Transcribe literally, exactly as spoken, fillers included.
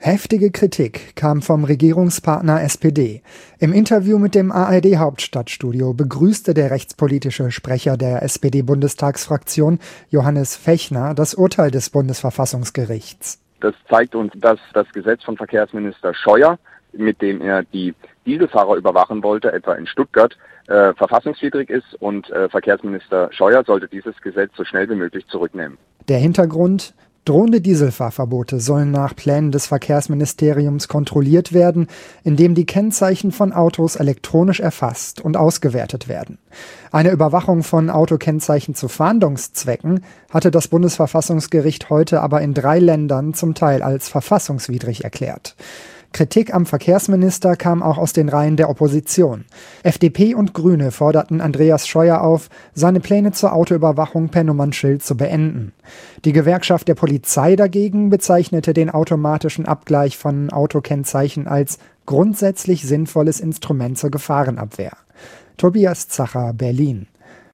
Heftige Kritik kam vom Regierungspartner S P D. Im Interview mit dem A R D-Hauptstadtstudio begrüßte der rechtspolitische Sprecher der S P D-Bundestagsfraktion, Johannes Fechner, das Urteil des Bundesverfassungsgerichts. Das zeigt uns, dass das Gesetz von Verkehrsminister Scheuer, mit dem er die Dieselfahrer überwachen wollte, etwa in Stuttgart, äh, verfassungswidrig ist und äh, Verkehrsminister Scheuer sollte dieses Gesetz so schnell wie möglich zurücknehmen. Der Hintergrund: Drohende Dieselfahrverbote sollen nach Plänen des Verkehrsministeriums kontrolliert werden, indem die Kennzeichen von Autos elektronisch erfasst und ausgewertet werden. Eine Überwachung von Autokennzeichen zu Fahndungszwecken hatte das Bundesverfassungsgericht heute aber in drei Ländern zum Teil als verfassungswidrig erklärt. Kritik am Verkehrsminister kam auch aus den Reihen der Opposition. F D P und Grüne forderten Andreas Scheuer auf, seine Pläne zur Autoüberwachung per Nummernschild zu beenden. Die Gewerkschaft der Polizei dagegen bezeichnete den automatischen Abgleich von Autokennzeichen als grundsätzlich sinnvolles Instrument zur Gefahrenabwehr. Tobias Zacher, Berlin.